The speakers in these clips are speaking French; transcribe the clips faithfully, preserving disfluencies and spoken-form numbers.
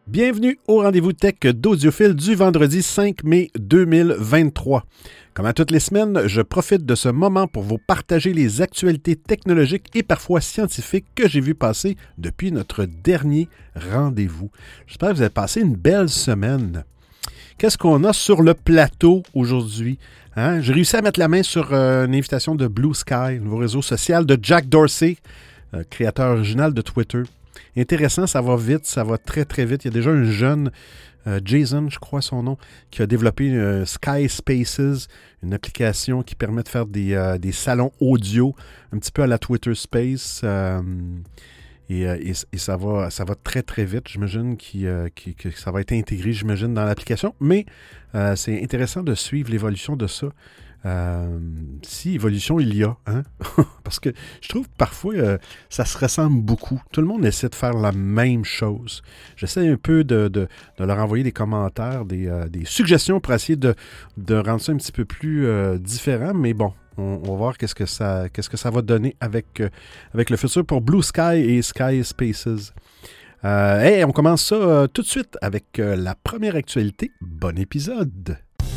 Bienvenue au rendez-vous tech d'Audiophile du vendredi cinq mai deux mille vingt-trois. Comme à toutes les semaines, je profite de ce moment pour vous partager les actualités technologiques et parfois scientifiques que j'ai vu passer depuis notre dernier rendez-vous. J'espère que vous avez passé une belle semaine. Qu'est-ce qu'on a sur le plateau aujourd'hui? Hein? J'ai réussi à mettre la main sur euh, une invitation de Blue Sky, le nouveau réseau social de Jack Dorsey, euh, créateur original de Twitter. Intéressant, ça va vite, ça va très très vite. Il y a déjà un jeune, euh, Jason, je crois son nom, qui a développé euh, Sky Spaces, une application qui permet de faire des, euh, des salons audio, un petit peu à la Twitter Space. Euh, et, et, et ça va, ça va très très vite. J'imagine qu'il, euh, qu'il, que ça va être intégré, j'imagine, dans l'application. Mais euh, c'est intéressant de suivre l'évolution de ça. Euh, si évolution il y a, hein? Parce que je trouve que parfois euh, ça se ressemble beaucoup. Tout le monde essaie de faire la même chose. J'essaie un peu de, de, de leur envoyer des commentaires, des, euh, des suggestions pour essayer de, de rendre ça un petit peu plus euh, différent, mais bon, on, on va voir qu'est-ce que ça, qu'est-ce que ça va donner avec, euh, avec le futur pour Blue Sky et Sky Spaces. Euh, hey, on commence ça euh, tout de suite avec euh, la première actualité. Bon épisode!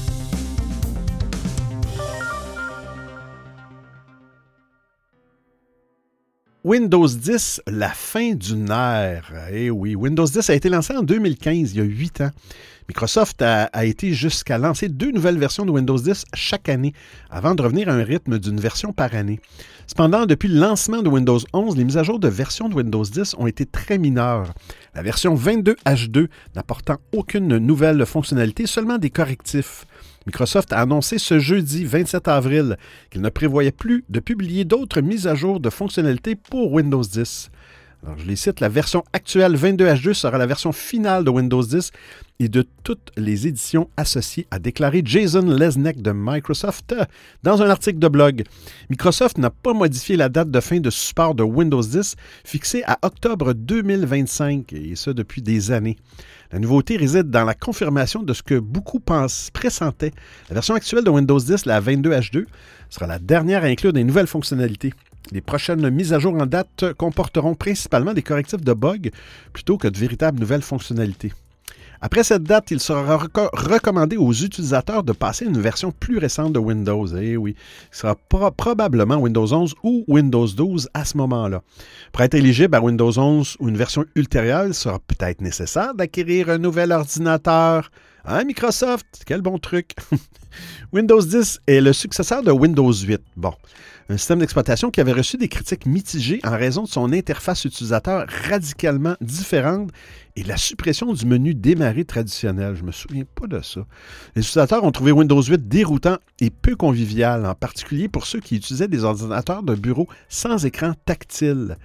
Windows dix, la fin d'une ère. Eh oui, Windows dix a été lancé en deux mille quinze, il y a huit ans. Microsoft a, a été jusqu'à lancer deux nouvelles versions de Windows dix chaque année, avant de revenir à un rythme d'une version par année. Cependant, depuis le lancement de Windows onze, les mises à jour de version de Windows dix ont été très mineures. La version vingt-deux H deux n'apportant aucune nouvelle fonctionnalité, seulement des correctifs. Microsoft a annoncé ce jeudi vingt-sept avril qu'il ne prévoyait plus de publier d'autres mises à jour de fonctionnalités pour Windows dix. Alors, je les cite, la version actuelle vingt-deux H deux sera la version finale de Windows dix et de toutes les éditions associées, a déclaré Jason Lesnick de Microsoft dans un article de blog. Microsoft n'a pas modifié la date de fin de support de Windows dix, fixée à octobre deux mille vingt-cinq, et ça depuis des années. La nouveauté réside dans la confirmation de ce que beaucoup pensent, pressentaient. La version actuelle de Windows dix, la vingt-deux H deux, sera la dernière à inclure des nouvelles fonctionnalités. Les prochaines mises à jour en date comporteront principalement des correctifs de bugs plutôt que de véritables nouvelles fonctionnalités. Après cette date, il sera reco- recommandé aux utilisateurs de passer à une version plus récente de Windows. Eh oui, ce sera pro- probablement Windows onze ou Windows douze à ce moment-là. Pour être éligible à Windows onze ou une version ultérieure, il sera peut-être nécessaire d'acquérir un nouvel ordinateur. Hein, Microsoft? Quel bon truc! Windows dix est le successeur de Windows huit. Bon, un système d'exploitation qui avait reçu des critiques mitigées en raison de son interface utilisateur radicalement différente et la suppression du menu démarrer traditionnel. Je ne me souviens pas de ça. Les utilisateurs ont trouvé Windows huit déroutant et peu convivial, en particulier pour ceux qui utilisaient des ordinateurs de bureau sans écran tactile.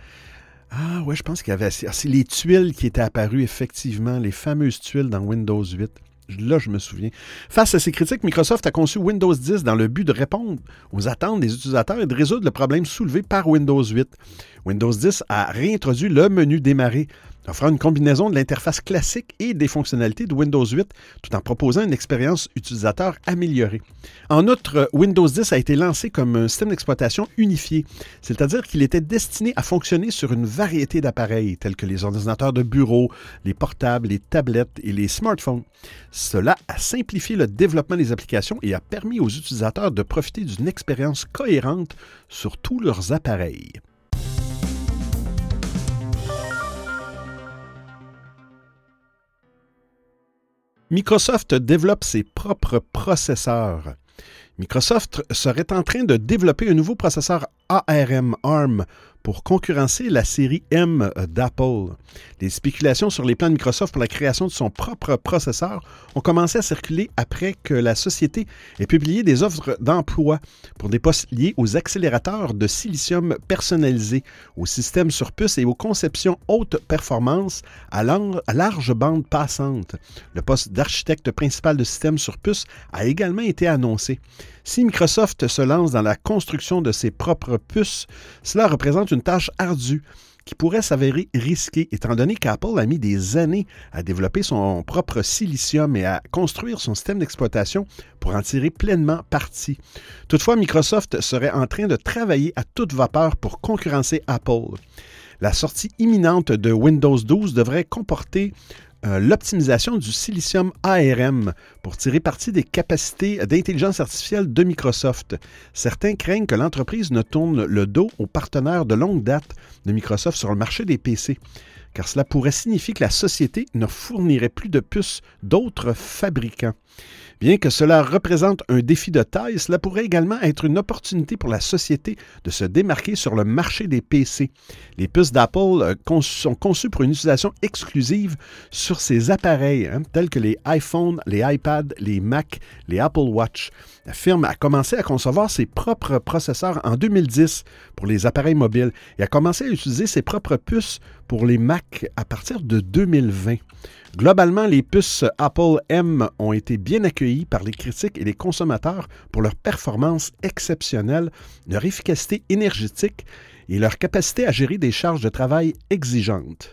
Ah ouais, je pense qu'il y avait... C'est les tuiles qui étaient apparues, effectivement, les fameuses tuiles dans Windows huit. Là, je me souviens. Face à ces critiques, Microsoft a conçu Windows dix dans le but de répondre aux attentes des utilisateurs et de résoudre le problème soulevé par Windows huit. Windows dix a réintroduit le menu démarrer, offrant une combinaison de l'interface classique et des fonctionnalités de Windows huit, tout en proposant une expérience utilisateur améliorée. En outre, Windows dix a été lancé comme un système d'exploitation unifié, c'est-à-dire qu'il était destiné à fonctionner sur une variété d'appareils, tels que les ordinateurs de bureau, les portables, les tablettes et les smartphones. Cela a simplifié le développement des applications et a permis aux utilisateurs de profiter d'une expérience cohérente sur tous leurs appareils. Microsoft développe ses propres processeurs. Microsoft serait en train de développer un nouveau processeur A R M ARM pour concurrencer la série M d'Apple. Les spéculations sur les plans de Microsoft pour la création de son propre processeur ont commencé à circuler après que la société ait publié des offres d'emploi pour des postes liés aux accélérateurs de silicium personnalisés, aux systèmes sur puce et aux conceptions haute performance à, lang- à large bande passante. Le poste d'architecte principal de système sur puce a également été annoncé. Si Microsoft se lance dans la construction de ses propres puces, cela représente une tâche ardue qui pourrait s'avérer risquée, étant donné qu'Apple a mis des années à développer son propre silicium et à construire son système d'exploitation pour en tirer pleinement parti. Toutefois, Microsoft serait en train de travailler à toute vapeur pour concurrencer Apple. La sortie imminente de Windows douze devrait comporter euh, l'optimisation du silicium A R M pour tirer parti des capacités d'intelligence artificielle de Microsoft. Certains craignent que l'entreprise ne tourne le dos aux partenaires de longue date de Microsoft sur le marché des P C, car cela pourrait signifier que la société ne fournirait plus de puces d'autres fabricants. Bien que cela représente un défi de taille, cela pourrait également être une opportunité pour la société de se démarquer sur le marché des P C. Les puces d'Apple sont conçues pour une utilisation exclusive sur ces appareils, hein, tels que les iPhones, les iPads, les Mac, les Apple Watch. La firme a commencé à concevoir ses propres processeurs en deux mille dix pour les appareils mobiles et a commencé à utiliser ses propres puces pour les Mac à partir de deux mille vingt. Globalement, les puces Apple M ont été bien accueillies par les critiques et les consommateurs pour leur performance exceptionnelle, leur efficacité énergétique et leur capacité à gérer des charges de travail exigeantes.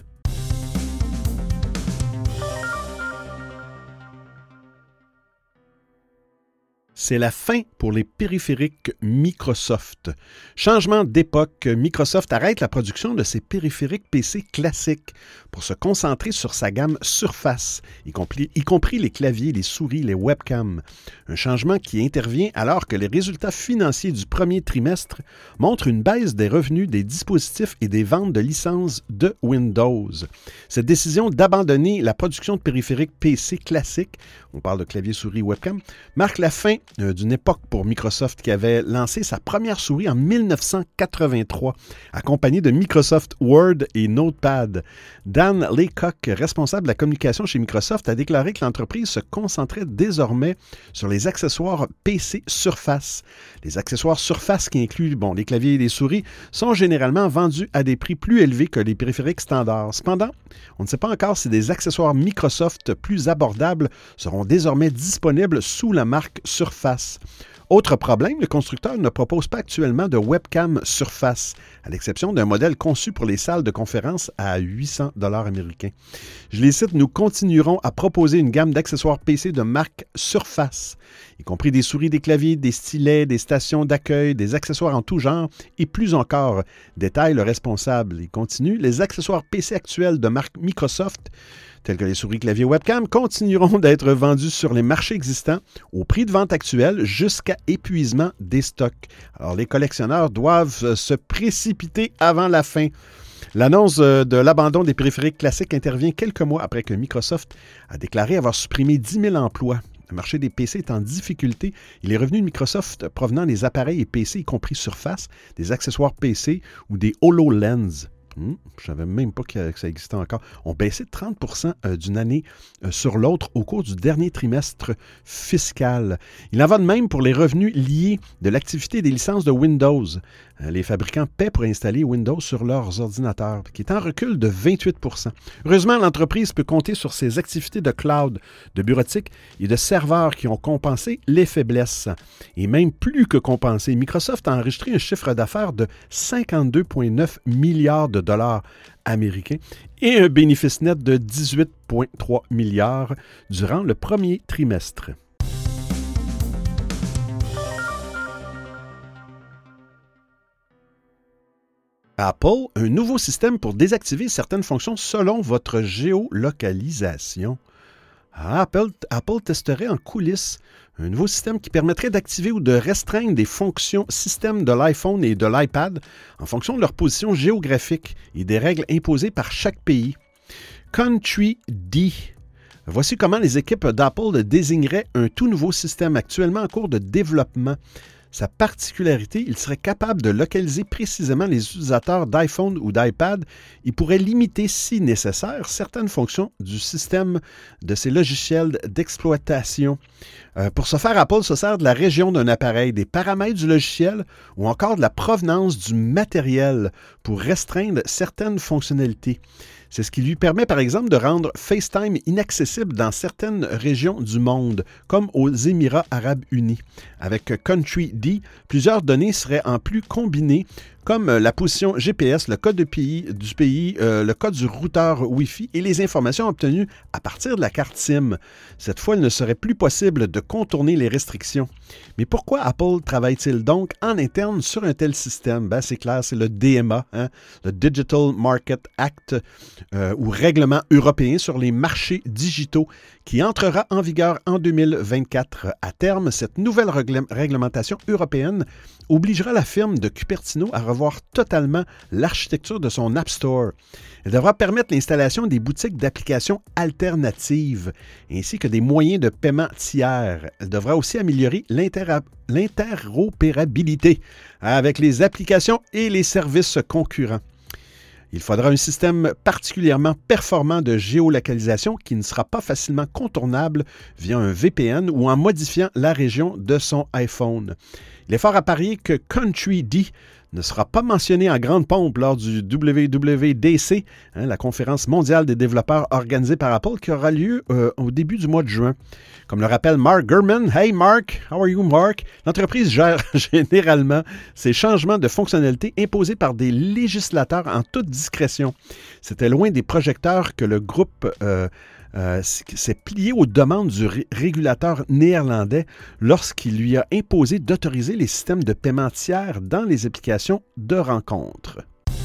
C'est la fin pour les périphériques Microsoft. Changement d'époque, Microsoft arrête la production de ses périphériques P C classiques pour se concentrer sur sa gamme Surface, y compris, y compris les claviers, les souris, les webcams. Un changement qui intervient alors que les résultats financiers du premier trimestre montrent une baisse des revenus des dispositifs et des ventes de licences de Windows. Cette décision d'abandonner la production de périphériques P C classiques, on parle de clavier, souris, webcam, marque la fin d'une époque pour Microsoft qui avait lancé sa première souris en dix-neuf cent quatre-vingt-trois, accompagnée de Microsoft Word et Notepad. Dan Laycock, responsable de la communication chez Microsoft, a déclaré que l'entreprise se concentrait désormais sur les accessoires P C Surface. Les accessoires Surface qui incluent bon, les claviers et les souris sont généralement vendus à des prix plus élevés que les périphériques standards. Cependant, on ne sait pas encore si des accessoires Microsoft plus abordables seront désormais disponibles sous la marque Surface. Autre problème, le constructeur ne propose pas actuellement de webcam Surface, à l'exception d'un modèle conçu pour les salles de conférence à huit cents dollars américains. Je les cite, nous continuerons à proposer une gamme d'accessoires P C de marque Surface, y compris des souris, des claviers, des stylets, des stations d'accueil, des accessoires en tout genre et plus encore, détaille le responsable. Il continue, les accessoires P C actuels de marque Microsoft, tels que les souris, claviers, webcam, continueront d'être vendus sur les marchés existants au prix de vente actuel jusqu'à épuisement des stocks. Alors, les collectionneurs doivent se précipiter avant la fin. L'annonce de l'abandon des périphériques classiques intervient quelques mois après que Microsoft a déclaré avoir supprimé dix mille emplois. Le marché des P C est en difficulté et les revenus de Microsoft provenant des appareils et P C, y compris Surface, des accessoires P C ou des HoloLens, Hum, je ne savais même pas que, que ça existait encore. On baissait de trente pour cent d'une année sur l'autre au cours du dernier trimestre fiscal. Il en va de même pour les revenus liés de l'activité des licences de Windows. Les fabricants paient pour installer Windows sur leurs ordinateurs, qui est en recul de vingt-huit pour cent. Heureusement, l'entreprise peut compter sur ses activités de cloud, de bureautique et de serveurs qui ont compensé les faiblesses. Et même plus que compensé, Microsoft a enregistré un chiffre d'affaires de cinquante-deux virgule neuf milliards de dollars américains et un bénéfice net de dix-huit virgule trois milliards durant le premier trimestre. Apple, un nouveau système pour désactiver certaines fonctions selon votre géolocalisation. Apple, Apple testerait en coulisses un nouveau système qui permettrait d'activer ou de restreindre des fonctions système de l'iPhone et de l'iPad en fonction de leur position géographique et des règles imposées par chaque pays. Country D. Voici comment les équipes d'Apple désigneraient un tout nouveau système actuellement en cours de développement. Sa particularité, il serait capable de localiser précisément les utilisateurs d'iPhone ou d'iPad et pourrait limiter, si nécessaire, certaines fonctions du système de ses logiciels d'exploitation. Euh, pour ce faire, Apple se sert de la région d'un appareil, des paramètres du logiciel ou encore de la provenance du matériel pour restreindre certaines fonctionnalités. C'est ce qui lui permet, par exemple, de rendre FaceTime inaccessible dans certaines régions du monde, comme aux Émirats arabes unis. Avec Country D, plusieurs données seraient en plus combinées, comme la position G P S, le code de pays, du pays, euh, le code du routeur Wi-Fi et les informations obtenues à partir de la carte SIM. Cette fois, il ne serait plus possible de contourner les restrictions. Mais pourquoi Apple travaille-t-il donc en interne sur un tel système? Ben, c'est clair, c'est le D M A, hein, le Digital Market Act, euh, ou règlement européen sur les marchés digitaux, qui entrera en vigueur en deux mille vingt-quatre. À terme, cette nouvelle règle- réglementation européenne obligera la firme de Cupertino à revoir totalement l'architecture de son App Store. Elle devra permettre l'installation des boutiques d'applications alternatives ainsi que des moyens de paiement tiers. Elle devra aussi améliorer l'inter- l'interopérabilité avec les applications et les services concurrents. Il faudra un système particulièrement performant de géolocalisation qui ne sera pas facilement contournable via un V P N ou en modifiant la région de son iPhone. Il est fort à parier que Country D ne sera pas mentionné en grande pompe lors du W W D C, hein, la conférence mondiale des développeurs organisée par Apple, qui aura lieu euh, au début du mois de juin. Comme le rappelle Mark Gurman, « Hey Mark, how are you Mark? » L'entreprise gère généralement ces changements de fonctionnalités imposés par des législateurs en toute discrétion. C'était loin des projecteurs que le groupe euh, Euh, s'est plié aux demandes du ré- régulateur néerlandais lorsqu'il lui a imposé d'autoriser les systèmes de paiement tiers dans les applications de rencontres.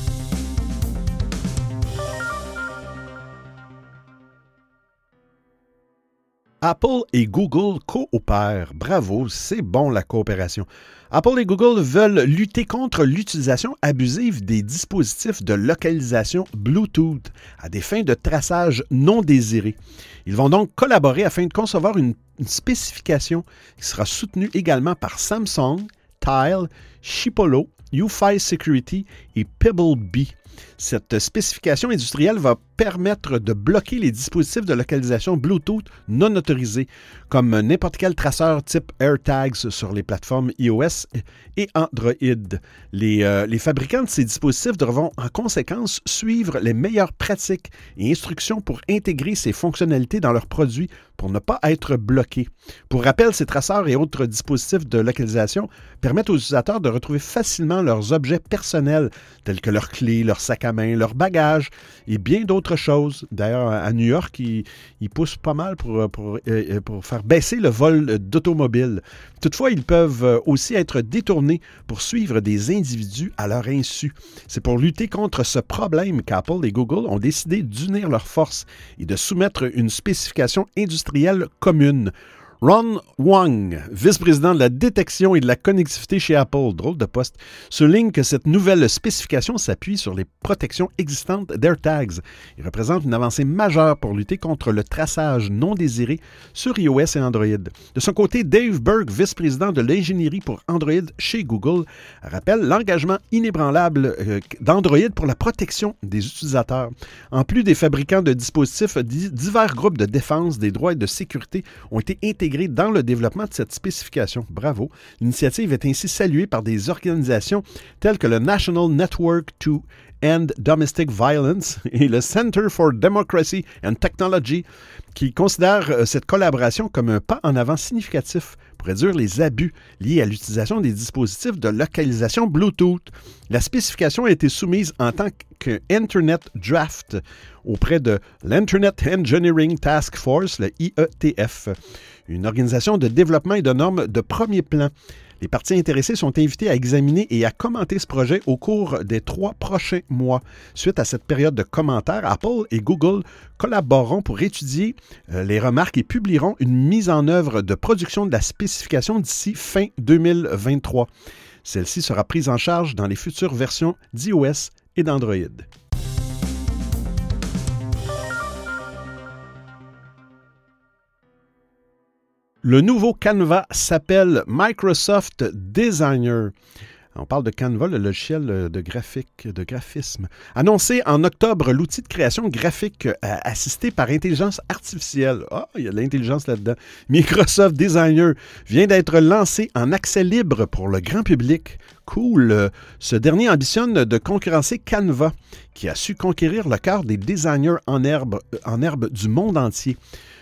Apple et Google coopèrent. Bravo, c'est bon la coopération. Apple et Google veulent lutter contre l'utilisation abusive des dispositifs de localisation Bluetooth à des fins de traçage non désirées. Ils vont donc collaborer afin de concevoir une, une spécification qui sera soutenue également par Samsung, Tile, Chipolo, U F I Security et Pebblebee. Cette spécification industrielle va permettre de bloquer les dispositifs de localisation Bluetooth non autorisés, comme n'importe quel traceur type AirTags sur les plateformes iOS et Android. Les, euh, les fabricants de ces dispositifs devront en conséquence suivre les meilleures pratiques et instructions pour intégrer ces fonctionnalités dans leurs produits pour ne pas être bloqués. Pour rappel, ces traceurs et autres dispositifs de localisation permettent aux utilisateurs de retrouver facilement leurs objets personnels, tels que leurs clés, leurs sacs à main, leurs bagages et bien d'autres choses. D'ailleurs, à New York, ils, ils poussent pas mal pour, pour, pour faire baisser le vol d'automobiles. Toutefois, ils peuvent aussi être détournés pour suivre des individus à leur insu. C'est pour lutter contre ce problème qu'Apple et Google ont décidé d'unir leurs forces et de soumettre une spécification industrielle commune. Ron Wang, vice-président de la détection et de la connectivité chez Apple, drôle de poste, souligne que cette nouvelle spécification s'appuie sur les protections existantes d'AirTags et représente une avancée majeure pour lutter contre le traçage non désiré sur iOS et Android. De son côté, Dave Burke, vice-président de l'ingénierie pour Android chez Google, rappelle l'engagement inébranlable d'Android pour la protection des utilisateurs. En plus des fabricants de dispositifs, divers groupes de défense des droits et de sécurité ont été intégrés dans le développement de cette spécification. Bravo! L'initiative est ainsi saluée par des organisations telles que le National Network to End Domestic Violence et le Center for Democracy and Technology, qui considèrent cette collaboration comme un pas en avant significatif pour réduire les abus liés à l'utilisation des dispositifs de localisation Bluetooth. La spécification a été soumise en tant que Internet Draft auprès de l'Internet Engineering Task Force, le I E T F, une organisation de développement et de normes de premier plan. Les parties intéressées sont invitées à examiner et à commenter ce projet au cours des trois prochains mois. Suite à cette période de commentaires, Apple et Google collaboreront pour étudier euh, les remarques et publieront une mise en œuvre de production de la spécification d'ici fin deux mille vingt-trois. Celle-ci sera prise en charge dans les futures versions d'iOS et d'Android. Le nouveau Canva s'appelle Microsoft Designer. On parle de Canva, le logiciel de graphique, de graphisme. Annoncé en octobre, l'outil de création graphique euh, assisté par intelligence artificielle. Ah, oh, il y a de l'intelligence là-dedans. Microsoft Designer vient d'être lancé en accès libre pour le grand public. Cool! Ce dernier ambitionne de concurrencer Canva, qui a su conquérir le cœur des designers en herbe, en herbe du monde entier.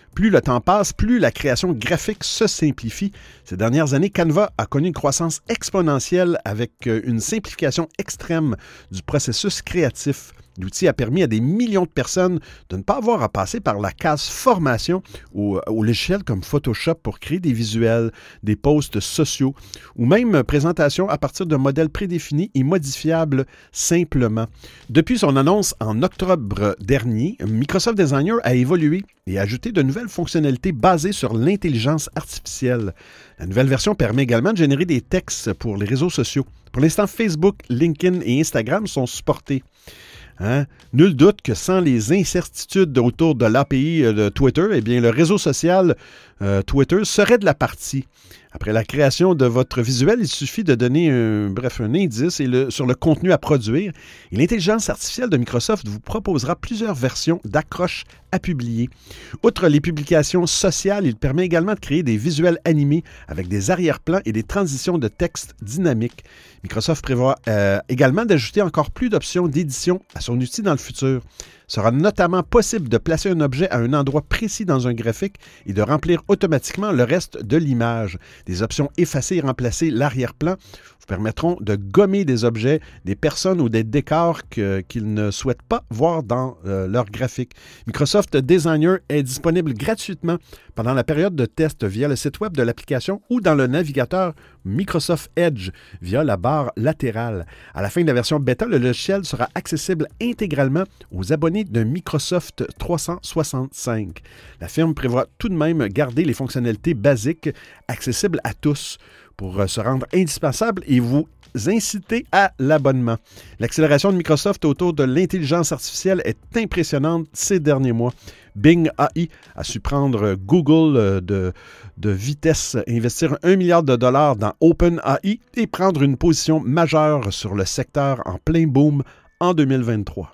Plus le temps passe, plus la création graphique se simplifie. Ces dernières années, Canva a connu une croissance exponentielle avec une simplification extrême du processus créatif. L'outil a permis à des millions de personnes de ne pas avoir à passer par la case formation ou au logiciel comme Photoshop pour créer des visuels, des posts sociaux ou même présentation à partir de modèles prédéfinis et modifiables simplement. Depuis son annonce en octobre dernier, Microsoft Designer a évolué et a ajouté de nouvelles fonctionnalités basées sur l'intelligence artificielle. La nouvelle version permet également de générer des textes pour les réseaux sociaux. Pour l'instant, Facebook, LinkedIn et Instagram sont supportés. Hein? Nul doute que sans les incertitudes autour de l'A P I de Twitter, eh bien, le réseau social euh, Twitter serait de la partie. Après la création de votre visuel, il suffit de donner un, bref, un indice et le, sur le contenu à produire. Et l'intelligence artificielle de Microsoft vous proposera plusieurs versions d'accroches à publier. Outre les publications sociales, il permet également de créer des visuels animés avec des arrière-plans et des transitions de texte dynamiques. Microsoft prévoit euh, également d'ajouter encore plus d'options d'édition à son outil dans le futur. Il sera notamment possible de placer un objet à un endroit précis dans un graphique et de remplir automatiquement le reste de l'image. Des options effacer et remplacer l'arrière-plan vous permettront de gommer des objets, des personnes ou des décors que, qu'ils ne souhaitent pas voir dans euh, leur graphique. Microsoft Designer est disponible gratuitement pendant la période de test via le site web de l'application ou dans le navigateur Microsoft Edge via la barre latérale. À la fin de la version bêta, le logiciel sera accessible intégralement aux abonnés de Microsoft trois cent soixante-cinq. La firme prévoit tout de même garder les fonctionnalités basiques accessibles à tous pour se rendre indispensable et vous inciter à l'abonnement. L'accélération de Microsoft autour de l'intelligence artificielle est impressionnante ces derniers mois. Bing A I a su prendre Google de, de vitesse, investir un milliard de dollars dans OpenAI et prendre une position majeure sur le secteur en plein boom en deux mille vingt-trois.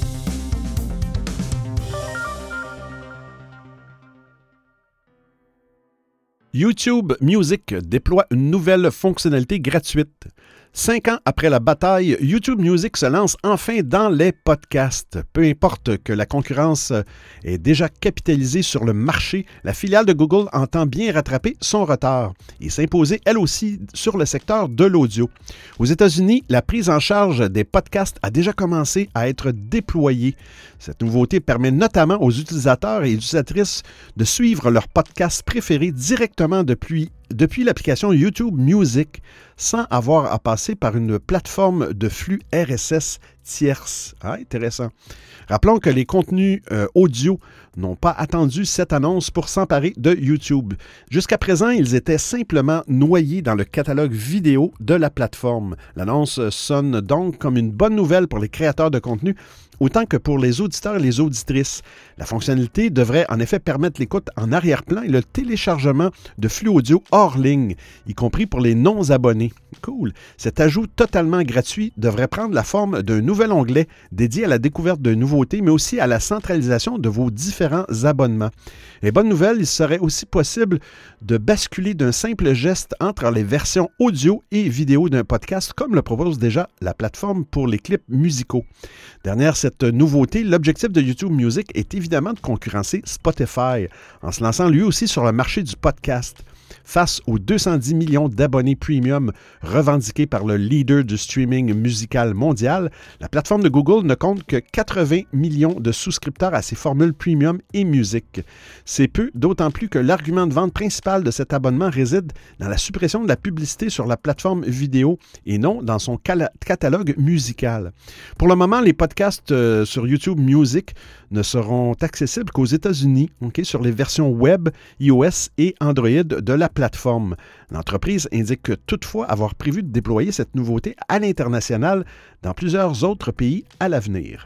YouTube Music déploie une nouvelle fonctionnalité gratuite. Cinq ans après la bataille, YouTube Music se lance enfin dans les podcasts. Peu importe que la concurrence ait déjà capitalisé sur le marché, la filiale de Google entend bien rattraper son retard et s'imposer elle aussi sur le secteur de l'audio. Aux États-Unis, la prise en charge des podcasts a déjà commencé à être déployée. Cette nouveauté permet notamment aux utilisateurs et utilisatrices de suivre leurs podcasts préférés directement depuis depuis l'application YouTube Music sans avoir à passer par une plateforme de flux R S S tierce. Ah, intéressant. Rappelons que les contenus euh, audio n'ont pas attendu cette annonce pour s'emparer de YouTube. Jusqu'à présent, ils étaient simplement noyés dans le catalogue vidéo de la plateforme. L'annonce sonne donc comme une bonne nouvelle pour les créateurs de contenu, autant que pour les auditeurs et les auditrices. La fonctionnalité devrait en effet permettre l'écoute en arrière-plan et le téléchargement de flux audio hors ligne, y compris pour les non-abonnés. Cool! Cet ajout totalement gratuit devrait prendre la forme d'un nouvel onglet dédié à la découverte de nouveautés, mais aussi à la centralisation de vos différents abonnements. Les bonnes nouvelles, il serait aussi possible de basculer d'un simple geste entre les versions audio et vidéo d'un podcast, comme le propose déjà la plateforme pour les clips musicaux. Derrière cette nouveauté, l'objectif de YouTube Music est évidemment de concurrencer Spotify, en se lançant lui aussi sur le marché du podcast. Face aux deux cent dix millions d'abonnés premium revendiqués par le leader du streaming musical mondial, la plateforme de Google ne compte que quatre-vingts millions de souscripteurs à ses formules premium et musique. C'est peu, d'autant plus que l'argument de vente principal de cet abonnement réside dans la suppression de la publicité sur la plateforme vidéo et non dans son cal- catalogue musical. Pour le moment, les podcasts euh, sur YouTube Music ne seront accessibles qu'aux États-Unis, okay, sur les versions web, iOS et Android de la plateforme. L'entreprise indique toutefois avoir prévu de déployer cette nouveauté à l'international dans plusieurs autres pays à l'avenir.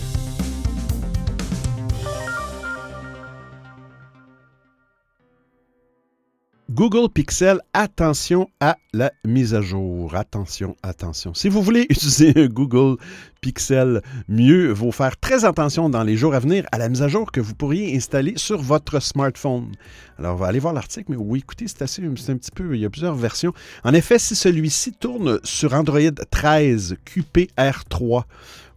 Google Pixel, attention à la mise à jour. Attention, attention. Si vous voulez utiliser un Google Pixel, mieux vaut faire très attention dans les jours à venir à la mise à jour que vous pourriez installer sur votre smartphone. Alors, on va aller voir l'article, mais oui, écoutez, c'est assez, c'est un petit peu, il y a plusieurs versions. En effet, si celui-ci tourne sur Android treize Q P R trois,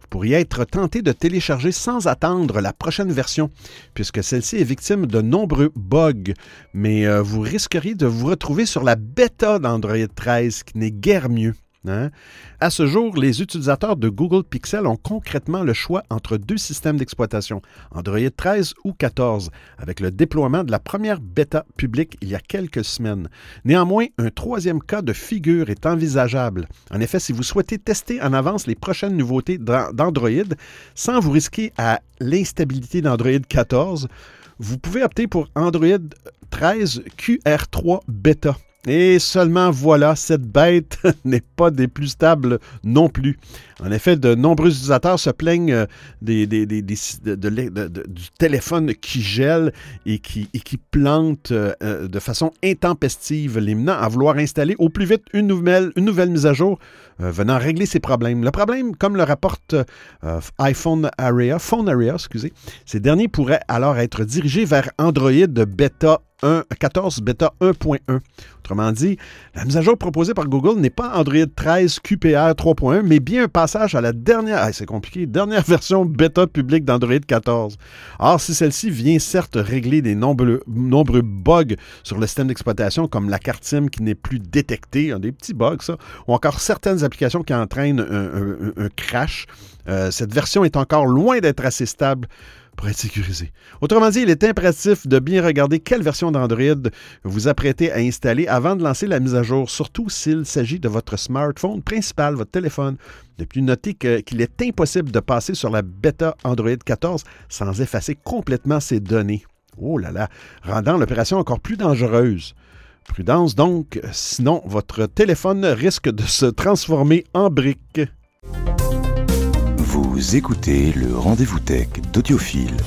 Vous pourriez être tenté de télécharger sans attendre la prochaine version, puisque celle-ci est victime de nombreux bugs, mais euh, vous risqueriez de vous retrouver sur la bêta d'Android treize, qui n'est guère mieux. Hein? À ce jour, les utilisateurs de Google Pixel ont concrètement le choix entre deux systèmes d'exploitation, Android treize ou quatorze, avec le déploiement de la première bêta publique il y a quelques semaines. Néanmoins, un troisième cas de figure est envisageable. En effet, si vous souhaitez tester en avance les prochaines nouveautés d'Android sans vous risquer à l'instabilité d'Android quatorze, vous pouvez opter pour Android treize Q R trois Beta. Et seulement voilà, cette bête n'est pas des plus stables non plus. En effet, de nombreux utilisateurs se plaignent des, des, des, des, de, de, de, de, du téléphone qui gèle et qui, et qui plante euh, de façon intempestive, les menant à vouloir installer au plus vite une nouvelle, une nouvelle mise à jour euh, venant régler ces problèmes. Le problème, comme le rapporte euh, iPhone Area, Phone Area, excusez, ces derniers pourraient alors être dirigés vers Android Beta quatorze Beta un point un. Autrement dit, la mise à jour proposée par Google n'est pas Android treize Q P R trois point un, mais bien un passage à la dernière, ah, c'est compliqué, dernière version bêta publique d'Android quatorze. Or, si celle-ci vient certes régler des nombreux, nombreux bugs sur le système d'exploitation, comme la carte SIM qui n'est plus détectée, hein, des petits bugs, ça, ou encore certaines applications qui entraînent un, un, un crash, euh, cette version est encore loin d'être assez stable pour être sécurisé. Autrement dit, il est impératif de bien regarder quelle version d'Android vous apprêtez à installer avant de lancer la mise à jour, surtout s'il s'agit de votre smartphone principal, votre téléphone. De plus, notez que, qu'il est impossible de passer sur la bêta Android quatorze sans effacer complètement ses données. Oh là là, rendant l'opération encore plus dangereuse. Prudence donc, sinon votre téléphone risque de se transformer en brique. Vous écoutez le Rendez-vous Tech d'Audiophile.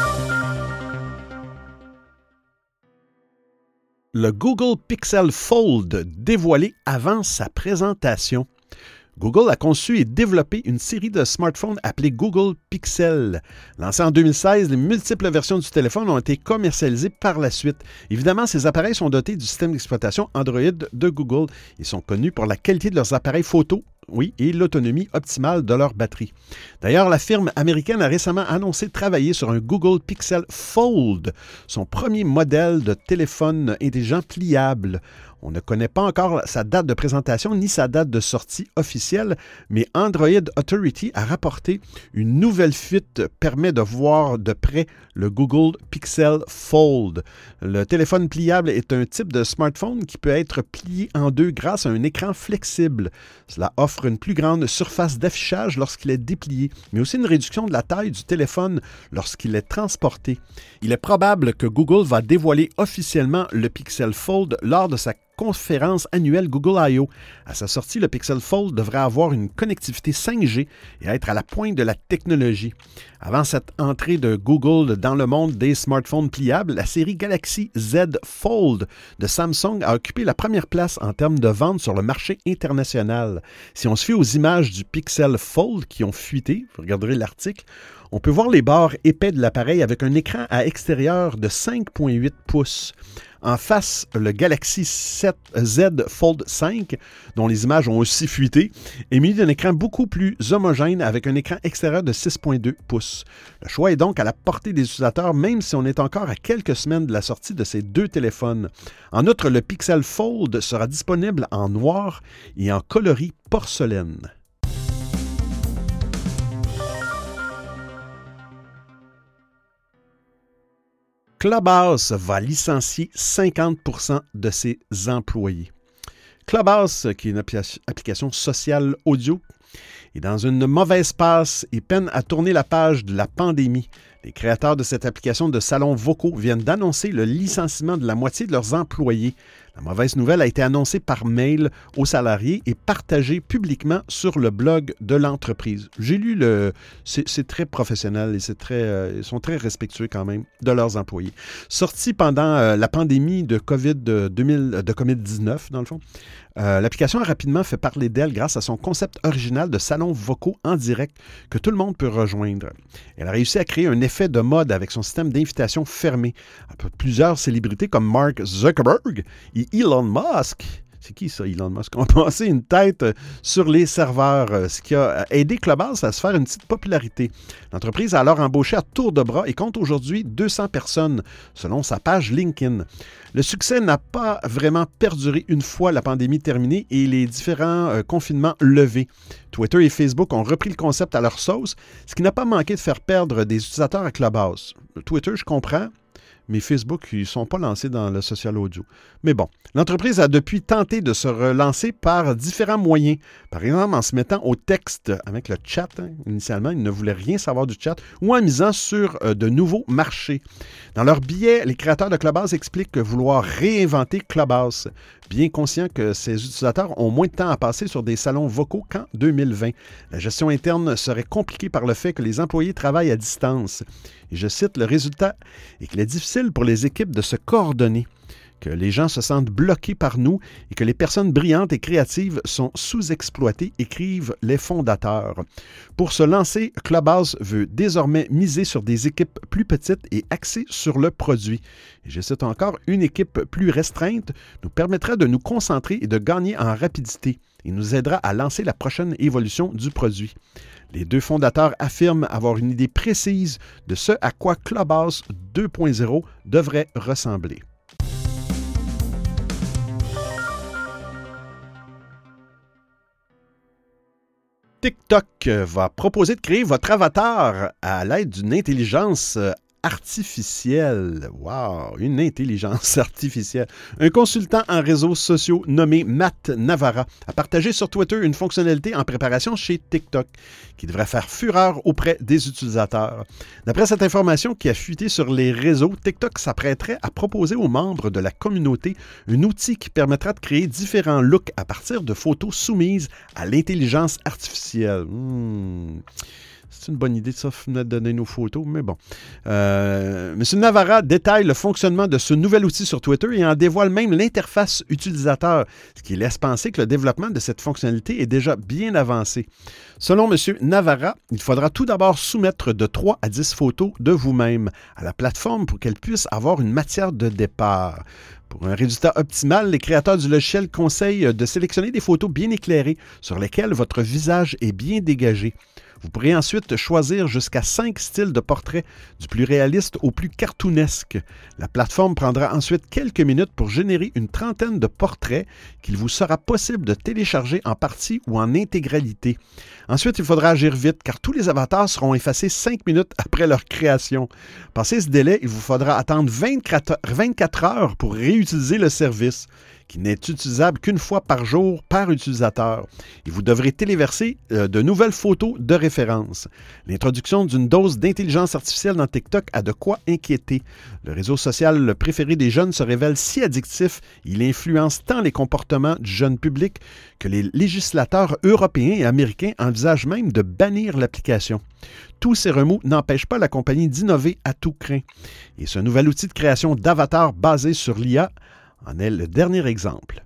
Le Google Pixel Fold dévoilé avant sa présentation. Google a conçu et développé une série de smartphones appelés Google Pixel. Lancés en deux mille seize, les multiples versions du téléphone ont été commercialisées par la suite. Évidemment, ces appareils sont dotés du système d'exploitation Android de Google. Ils sont connus pour la qualité de leurs appareils photo, oui, et l'autonomie optimale de leur batterie. D'ailleurs, la firme américaine a récemment annoncé travailler sur un Google Pixel Fold, son premier modèle de téléphone intelligent pliable. On ne connaît pas encore sa date de présentation ni sa date de sortie officielle, mais Android Authority a rapporté une nouvelle fuite permet de voir de près le Google Pixel Fold. Le téléphone pliable est un type de smartphone qui peut être plié en deux grâce à un écran flexible. Cela offre une plus grande surface d'affichage lorsqu'il est déplié, mais aussi une réduction de la taille du téléphone lorsqu'il est transporté. Il est probable que Google va dévoiler officiellement le Pixel Fold lors de sa conférence annuelle Google I O. À sa sortie, le Pixel Fold devrait avoir une connectivité cinq G et être à la pointe de la technologie. Avant cette entrée de Google dans le monde des smartphones pliables, la série Galaxy Z Fold de Samsung a occupé la première place en termes de vente sur le marché international. Si on se fie aux images du Pixel Fold qui ont fuité, vous regarderez l'article, on peut voir les bords épais de l'appareil avec un écran à extérieur de cinq virgule huit pouces. En face, le Galaxy Z Fold cinq, dont les images ont aussi fuité, est muni d'un écran beaucoup plus homogène avec un écran extérieur de six virgule deux pouces. Le choix est donc à la portée des utilisateurs, même si on est encore à quelques semaines de la sortie de ces deux téléphones. En outre, le Pixel Fold sera disponible en noir et en coloris porcelaine. Clubhouse va licencier cinquante pour cent de ses employés. Clubhouse, qui est une application sociale audio, est dans une mauvaise passe et peine à tourner la page de la pandémie. Les créateurs de cette application de salons vocaux viennent d'annoncer le licenciement de la moitié de leurs employés. La mauvaise nouvelle a été annoncée par mail aux salariés et partagée publiquement sur le blog de l'entreprise. J'ai lu le... C'est, c'est très professionnel et c'est très, euh, ils sont très respectueux quand même de leurs employés. Sorti pendant euh, la pandémie de COVID deux mille, de covid dix-neuf, dans le fond, euh, l'application a rapidement fait parler d'elle grâce à son concept original de salons vocaux en direct que tout le monde peut rejoindre. Elle a réussi à créer un effet de mode avec son système d'invitation fermé. Plusieurs célébrités comme Mark Zuckerberg et Elon Musk c'est qui ça, Elon Musk, ont passé une tête sur les serveurs, ce qui a aidé Clubhouse à se faire une petite popularité. L'entreprise a alors embauché à tour de bras et compte aujourd'hui deux cents personnes, selon sa page LinkedIn. Le succès n'a pas vraiment perduré une fois la pandémie terminée et les différents euh, confinements levés. Twitter et Facebook ont repris le concept à leur sauce, ce qui n'a pas manqué de faire perdre des utilisateurs à Clubhouse. Twitter, je comprends, mais Facebook, ils ne sont pas lancés dans le social audio. Mais bon, l'entreprise a depuis tenté de se relancer par différents moyens. Par exemple, en se mettant au texte avec le chat. Hein. Initialement, ils ne voulaient rien savoir du chat, ou en misant sur euh, de nouveaux marchés. Dans leur billet, les créateurs de Clubhouse expliquent vouloir réinventer Clubhouse, bien conscients que ces utilisateurs ont moins de temps à passer sur des salons vocaux qu'en deux mille vingt. La gestion interne serait compliquée par le fait que les employés travaillent à distance. Et je cite, le résultat est qu'il est difficile pour les équipes de se coordonner, que les gens se sentent bloqués par nous et que les personnes brillantes et créatives sont sous-exploitées, écrivent les fondateurs. Pour se lancer, Clubhouse veut désormais miser sur des équipes plus petites et axées sur le produit. Et je cite encore, une équipe plus restreinte nous permettra de nous concentrer et de gagner en rapidité et nous aidera à lancer la prochaine évolution du produit. Les deux fondateurs affirment avoir une idée précise de ce à quoi Clubhouse deux point zéro devrait ressembler. TikTok va proposer de créer votre avatar à l'aide d'une intelligence artificielle. Wow! Une intelligence artificielle. Un consultant en réseaux sociaux nommé Matt Navarra a partagé sur Twitter une fonctionnalité en préparation chez TikTok qui devrait faire fureur auprès des utilisateurs. D'après cette information qui a fuité sur les réseaux, TikTok s'apprêterait à proposer aux membres de la communauté un outil qui permettra de créer différents looks à partir de photos soumises à l'intelligence artificielle. Hmm. C'est une bonne idée de ça, de donner nos photos, mais bon. Euh, M. Navarra détaille le fonctionnement de ce nouvel outil sur Twitter et en dévoile même l'interface utilisateur, ce qui laisse penser que le développement de cette fonctionnalité est déjà bien avancé. Selon M. Navarra, il faudra tout d'abord soumettre de trois à dix photos de vous-même à la plateforme pour qu'elle puisse avoir une matière de départ. Pour un résultat optimal, les créateurs du logiciel conseillent de sélectionner des photos bien éclairées sur lesquelles votre visage est bien dégagé. Vous pourrez ensuite choisir jusqu'à cinq styles de portraits, du plus réaliste au plus cartoonesque. La plateforme prendra ensuite quelques minutes pour générer une trentaine de portraits qu'il vous sera possible de télécharger en partie ou en intégralité. Ensuite, il faudra agir vite car tous les avatars seront effacés cinq minutes après leur création. Passé ce délai, il vous faudra attendre vingt-quatre heures pour réutiliser le service, qui n'est utilisable qu'une fois par jour par utilisateur. Et vous devrez téléverser euh, de nouvelles photos de référence. L'introduction d'une dose d'intelligence artificielle dans TikTok a de quoi inquiéter. Le réseau social préféré des jeunes se révèle si addictif, il influence tant les comportements du jeune public que les législateurs européens et américains envisagent même de bannir l'application. Tous ces remous n'empêchent pas la compagnie d'innover à tout crin. Et ce nouvel outil de création d'avatars basé sur l'I A en est le dernier exemple.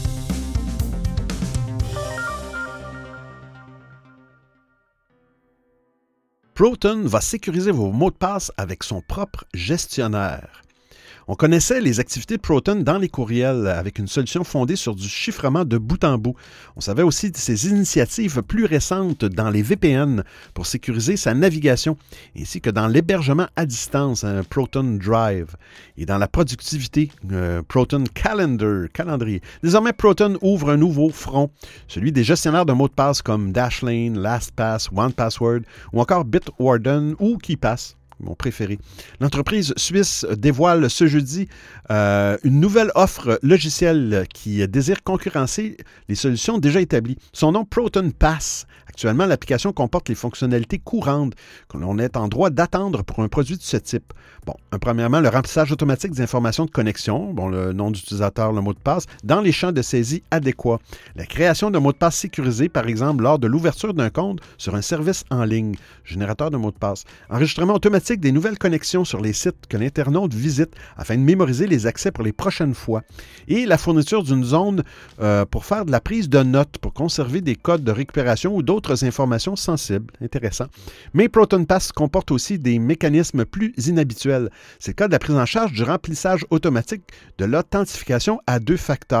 Proton va sécuriser vos mots de passe avec son propre gestionnaire. On connaissait les activités de Proton dans les courriels avec une solution fondée sur du chiffrement de bout en bout. On savait aussi de ses initiatives plus récentes dans les V P N pour sécuriser sa navigation, ainsi que dans l'hébergement à distance, un Proton Drive, et dans la productivité, euh, Proton Calendar, calendrier. Désormais, Proton ouvre un nouveau front, celui des gestionnaires de mots de passe comme Dashlane, LastPass, one password ou encore Bitwarden ou KeePass. Mon préféré. L'entreprise suisse dévoile ce jeudi euh, une nouvelle offre logicielle qui désire concurrencer les solutions déjà établies. Son nom, Proton Pass. Actuellement, l'application comporte les fonctionnalités courantes que l'on est en droit d'attendre pour un produit de ce type. Bon, un, premièrement, le remplissage automatique des informations de connexion, bon, le nom d'utilisateur, le mot de passe, dans les champs de saisie adéquats. La création d'un mot de passe sécurisé, par exemple, lors de l'ouverture d'un compte sur un service en ligne, générateur de mots de passe. Enregistrement automatique des nouvelles connexions sur les sites que l'internaute visite afin de mémoriser les accès pour les prochaines fois. Et la fourniture d'une zone euh, pour faire de la prise de notes, pour conserver des codes de récupération ou d'autres informations sensibles. Intéressant. Mais Proton Pass comporte aussi des mécanismes plus inhabituels. C'est le cas de la prise en charge du remplissage automatique de l'authentification à deux facteurs.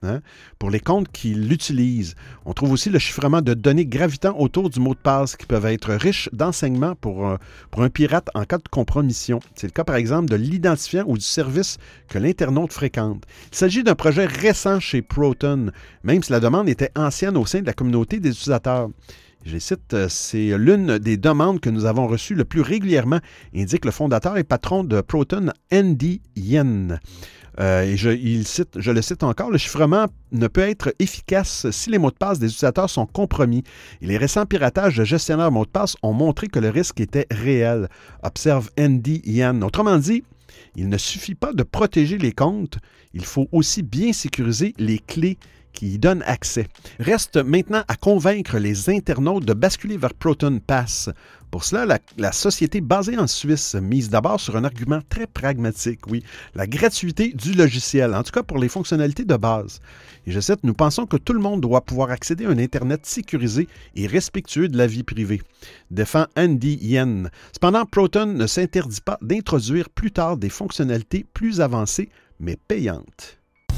hein, pour les comptes qui l'utilisent. On trouve aussi le chiffrement de données gravitant autour du mot de passe qui peuvent être riches d'enseignements pour, euh, pour un pirate en cas de compromission. C'est le cas, par exemple, de l'identifiant ou du service que l'internaute fréquente. Il s'agit d'un projet récent chez Proton, même si la demande était ancienne au sein de la communauté des utilisateurs. Je cite, c'est l'une des demandes que nous avons reçues le plus régulièrement, indique le fondateur et patron de Proton, Andy Yen. Euh, et je, il cite, je le cite encore, le chiffrement ne peut être efficace si les mots de passe des utilisateurs sont compromis. Et les récents piratages de gestionnaires mots de passe ont montré que le risque était réel, observe Andy Yen. Autrement dit, il ne suffit pas de protéger les comptes, il faut aussi bien sécuriser les clés qui y donnent accès. Reste maintenant à convaincre les internautes de basculer vers Proton Pass. Pour cela, la, la société basée en Suisse mise d'abord sur un argument très pragmatique, oui, la gratuité du logiciel, en tout cas pour les fonctionnalités de base. Et je cite, « Nous pensons que tout le monde doit pouvoir accéder à un Internet sécurisé et respectueux de la vie privée », défend Andy Yen. Cependant, Proton ne s'interdit pas d'introduire plus tard des fonctionnalités plus avancées, mais payantes.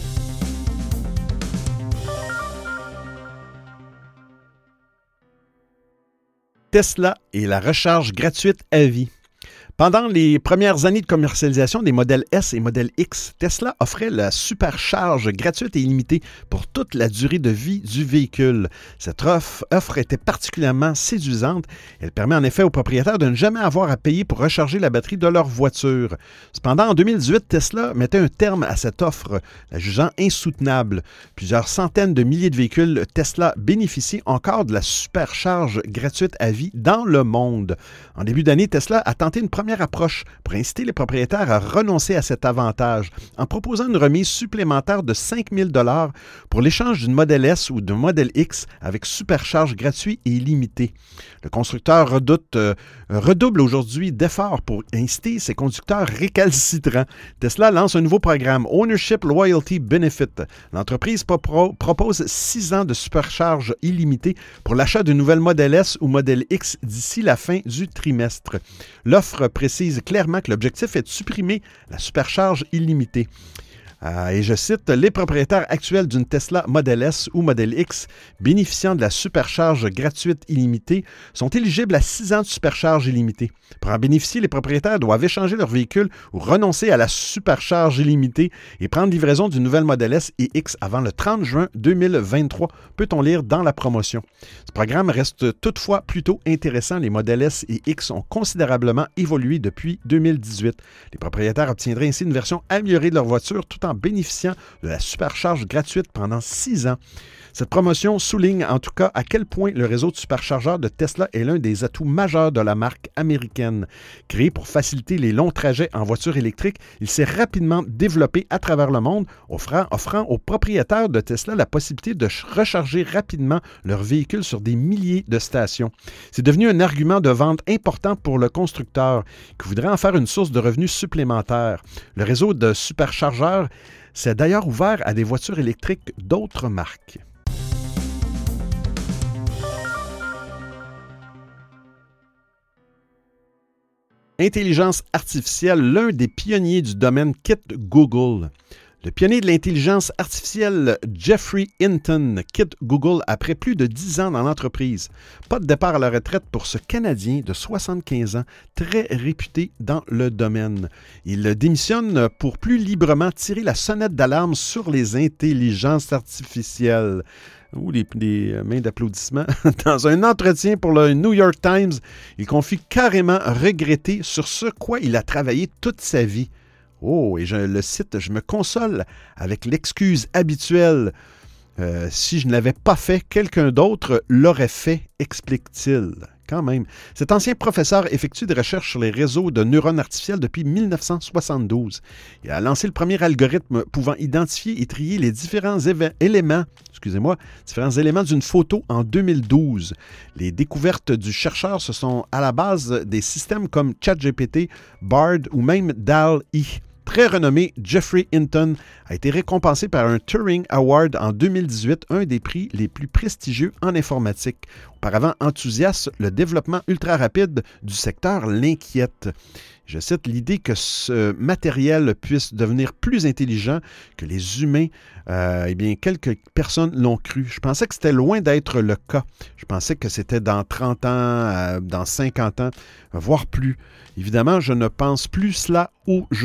Tesla et la recharge gratuite à vie. Pendant les premières années de commercialisation des modèles S et modèles X, Tesla offrait la supercharge gratuite et illimitée pour toute la durée de vie du véhicule. Cette offre, offre était particulièrement séduisante. Elle permet en effet aux propriétaires de ne jamais avoir à payer pour recharger la batterie de leur voiture. Cependant, en deux mille dix-huit, Tesla mettait un terme à cette offre, la jugeant insoutenable. Plusieurs centaines de milliers de véhicules Tesla bénéficient encore de la supercharge gratuite à vie dans le monde. En début d'année, Tesla a tenté une première approche pour inciter les propriétaires à renoncer à cet avantage en proposant une remise supplémentaire de cinq mille dollars pour l'échange d'une Model S ou d'un Model X avec supercharge gratuit et illimité. Le constructeur redoute, euh, redouble aujourd'hui d'efforts pour inciter ses conducteurs récalcitrants. Tesla lance un nouveau programme, Ownership Loyalty Benefit. L'entreprise pro- propose six ans de supercharge illimitée pour l'achat d'une nouvelle Model S ou Model X d'ici la fin du trimestre. L'offre précise clairement que l'objectif est de supprimer la supercharge illimitée. Euh, et je cite, « Les propriétaires actuels d'une Tesla Model S ou Model X bénéficiant de la supercharge gratuite illimitée sont éligibles à six ans de supercharge illimitée. Pour en bénéficier, les propriétaires doivent échanger leur véhicule ou renoncer à la supercharge illimitée et prendre livraison d'une nouvelle Model S et X avant le trente juin deux mille vingt-trois, peut-on lire dans la promotion. Ce programme reste toutefois plutôt intéressant. Les Model S et X ont considérablement évolué depuis deux mille dix-huit. Les propriétaires obtiendraient ainsi une version améliorée de leur voiture tout en bénéficiant de la supercharge gratuite pendant six ans. Cette promotion souligne en tout cas à quel point le réseau de superchargeurs de Tesla est l'un des atouts majeurs de la marque américaine. Créé pour faciliter les longs trajets en voiture électrique, il s'est rapidement développé à travers le monde, offrant, offrant aux propriétaires de Tesla la possibilité de recharger rapidement leur véhicule sur des milliers de stations. C'est devenu un argument de vente important pour le constructeur qui voudrait en faire une source de revenus supplémentaire. Le réseau de superchargeurs s'est d'ailleurs ouvert à des voitures électriques d'autres marques. Intelligence artificielle, l'un des pionniers du domaine quitte Google. Le pionnier de l'intelligence artificielle Geoffrey Hinton quitte Google après plus de dix ans dans l'entreprise. Pas de départ à la retraite pour ce Canadien de soixante-quinze ans, très réputé dans le domaine. Il démissionne pour plus librement tirer la sonnette d'alarme sur les intelligences artificielles. Ou les, les mains d'applaudissements. Dans un entretien pour le New York Times, il confie carrément regretter sur ce quoi il a travaillé toute sa vie. Oh, et je le cite, « Je me console avec l'excuse habituelle. Euh, si je ne l'avais pas fait, quelqu'un d'autre l'aurait fait, explique-t-il. » Quand même. Cet ancien professeur effectue des recherches sur les réseaux de neurones artificiels depuis mille neuf cent soixante-douze. Il a lancé le premier algorithme pouvant identifier et trier les différents éve- éléments, excusez-moi, différents éléments d'une photo en deux mille douze. Les découvertes du chercheur se sont à la base des systèmes comme ChatGPT, Bard ou même D A L L-E. Très renommé, Geoffrey Hinton a été récompensé par un Turing Award en deux mille dix-huit, un des prix les plus prestigieux en informatique. Auparavant enthousiaste, le développement ultra rapide du secteur l'inquiète. Je cite, « L'idée que ce matériel puisse devenir plus intelligent que les humains, euh, eh bien, quelques personnes l'ont cru. Je pensais que c'était loin d'être le cas. Je pensais que c'était dans trente ans, euh, dans cinquante ans, voire plus. Évidemment, je ne pense plus cela aujourd'hui. »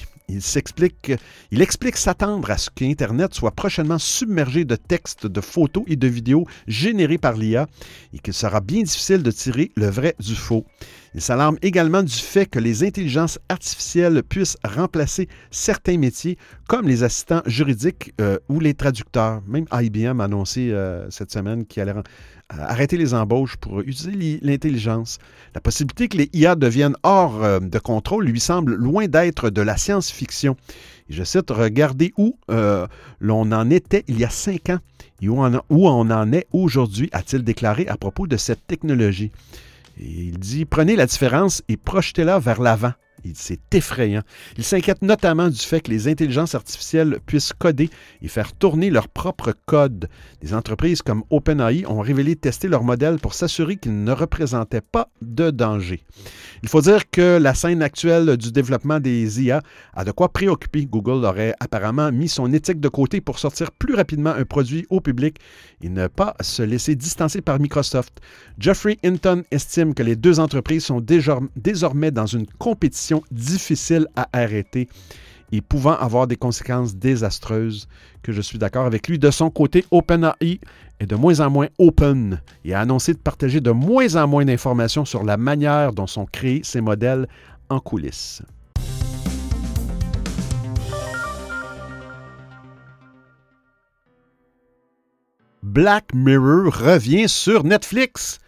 Il s'explique, il explique s'attendre à ce qu'Internet soit prochainement submergé de textes, de photos et de vidéos générés par l'I A et qu'il sera bien difficile de tirer le vrai du faux. Il s'alarme également du fait que les intelligences artificielles puissent remplacer certains métiers comme les assistants juridiques euh, ou les traducteurs. Même I B M a annoncé euh, cette semaine qu'il allait arrêter les embauches pour utiliser l'intelligence. La possibilité que les I A deviennent hors euh, de contrôle lui semble loin d'être de la science-fiction. Et je cite, « Regardez où euh, l'on en était il y a cinq ans et où on, où on en est aujourd'hui », a-t-il déclaré à propos de cette technologie. Et il dit, « Prenez la différence et projetez-la vers l'avant. » C'est effrayant. Il s'inquiète notamment du fait que les intelligences artificielles puissent coder et faire tourner leur propre code. Des entreprises comme OpenAI ont révélé tester leur modèle pour s'assurer qu'il ne représentait pas de danger. Il faut dire que la scène actuelle du développement des I A a de quoi préoccuper. Google aurait apparemment mis son éthique de côté pour sortir plus rapidement un produit au public et ne pas se laisser distancer par Microsoft. Geoffrey Hinton estime que les deux entreprises sont désormais dans une compétition difficile à arrêter et pouvant avoir des conséquences désastreuses, que je suis d'accord avec lui. De son côté, OpenAI est de moins en moins open et a annoncé de partager de moins en moins d'informations sur la manière dont sont créés ces modèles en coulisses. Black Mirror revient sur Netflix.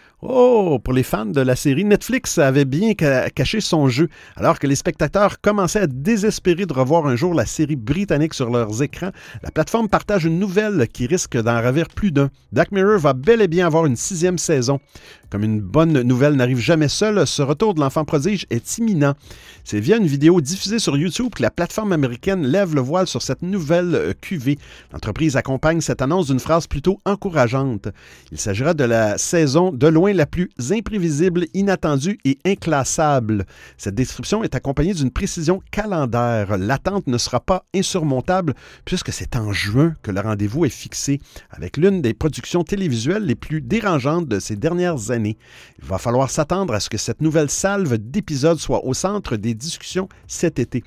Oh, pour les fans de la série, Netflix avait bien caché son jeu, alors que les spectateurs commençaient à désespérer de revoir un jour la série britannique sur leurs écrans. La plateforme partage une nouvelle qui risque d'en ravir plus d'un. Black Mirror va bel et bien avoir une sixième saison. Comme une bonne nouvelle n'arrive jamais seule, ce retour de l'enfant prodige est imminent. C'est via une vidéo diffusée sur YouTube que la plateforme américaine lève le voile sur cette nouvelle cuvée. L'entreprise accompagne cette annonce d'une phrase plutôt encourageante. Il s'agira de la saison de loin la plus imprévisible, inattendue et inclassable. Cette description est accompagnée d'une précision calendaire. L'attente ne sera pas insurmontable puisque c'est en juin que le rendez-vous est fixé avec l'une des productions télévisuelles les plus dérangeantes de ces dernières années. Il va falloir s'attendre à ce que cette nouvelle salve d'épisodes soit au centre des discussions cet été.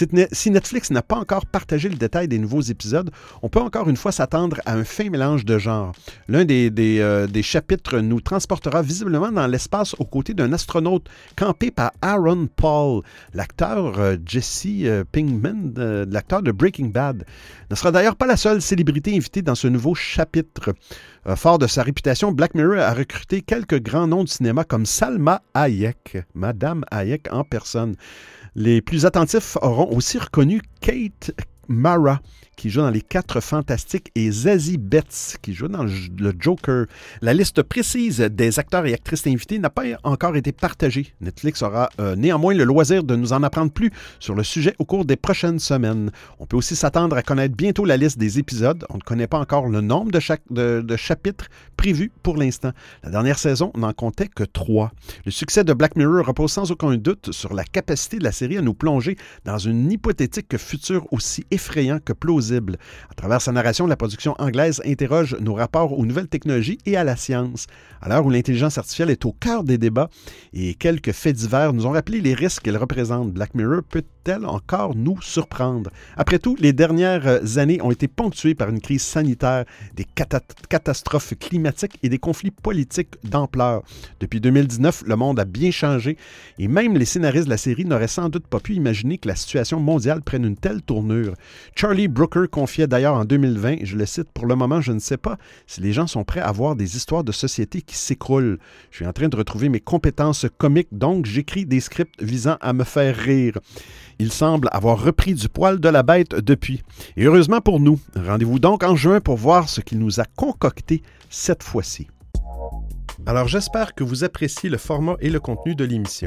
Si Netflix n'a pas encore partagé le détail des nouveaux épisodes, on peut encore une fois s'attendre à un fin mélange de genres. L'un des, des, euh, des chapitres nous transportera visiblement dans l'espace aux côtés d'un astronaute campé par Aaron Paul, l'acteur euh, Jesse euh, Pinkman, euh, l'acteur de Breaking Bad. Ne sera d'ailleurs pas la seule célébrité invitée dans ce nouveau chapitre. Euh, fort de sa réputation, Black Mirror a recruté quelques grands noms du cinéma comme Salma Hayek, Madame Hayek en personne. Les plus attentifs auront aussi reconnu Kate Mara, qui joue dans Les Quatre Fantastiques, et Zazie Betts, qui joue dans le Joker. La liste précise des acteurs et actrices invités n'a pas encore été partagée. Netflix aura euh, néanmoins le loisir de nous en apprendre plus sur le sujet au cours des prochaines semaines. On peut aussi s'attendre à connaître bientôt la liste des épisodes. On ne connaît pas encore le nombre de, chaque, de, de chapitres prévus pour l'instant. La dernière saison n'en comptait que trois. Le succès de Black Mirror repose sans aucun doute sur la capacité de la série à nous plonger dans une hypothétique futur aussi effrayant que plausible. À travers sa narration, la production anglaise interroge nos rapports aux nouvelles technologies et à la science. À l'heure où l'intelligence artificielle est au cœur des débats et quelques faits divers nous ont rappelé les risques qu'elle représente, Black Mirror peut-elle encore nous surprendre? Après tout, les dernières années ont été ponctuées par une crise sanitaire, des cata- catastrophes climatiques et des conflits politiques d'ampleur. Depuis deux mille dix-neuf, le monde a bien changé et même les scénaristes de la série n'auraient sans doute pas pu imaginer que la situation mondiale prenne une telle tournure. Charlie Brooker confiait d'ailleurs en deux mille vingt, je le cite, « Pour le moment, je ne sais pas si les gens sont prêts à voir des histoires de société qui s'écroulent. Je suis en train de retrouver mes compétences comiques, donc j'écris des scripts visant à me faire rire. » Il semble avoir repris du poil de la bête depuis. Et heureusement pour nous, rendez-vous donc en juin pour voir ce qu'il nous a concocté cette fois-ci. Alors j'espère que vous appréciez le format et le contenu de l'émission.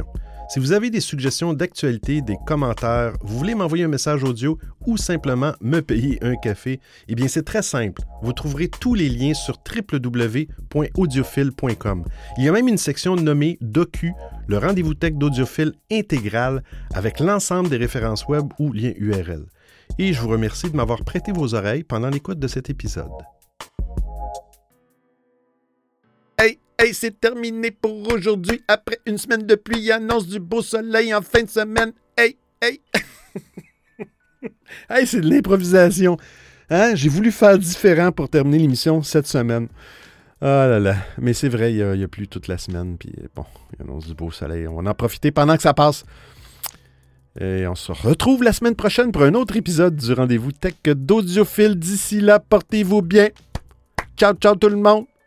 Si vous avez des suggestions d'actualité, des commentaires, vous voulez m'envoyer un message audio ou simplement me payer un café, eh bien c'est très simple. Vous trouverez tous les liens sur w w w point audiophile point com. Il y a même une section nommée Docu, le rendez-vous tech d'Audiophile intégral avec l'ensemble des références web ou liens U R L. Et je vous remercie de m'avoir prêté vos oreilles pendant l'écoute de cet épisode. Hey, hey, c'est terminé pour aujourd'hui. Après une semaine de pluie, il annonce du beau soleil en fin de semaine. Hey, hey. Hey, c'est de l'improvisation. Hein? J'ai voulu faire différent pour terminer l'émission cette semaine. Ah là là. Mais c'est vrai, il y a, il y a plu toute la semaine. Puis bon, il annonce du beau soleil. On va en profiter pendant que ça passe. Et on se retrouve la semaine prochaine pour un autre épisode du Rendez-vous Tech d'Audiophile. D'ici là, portez-vous bien. Ciao, ciao tout le monde.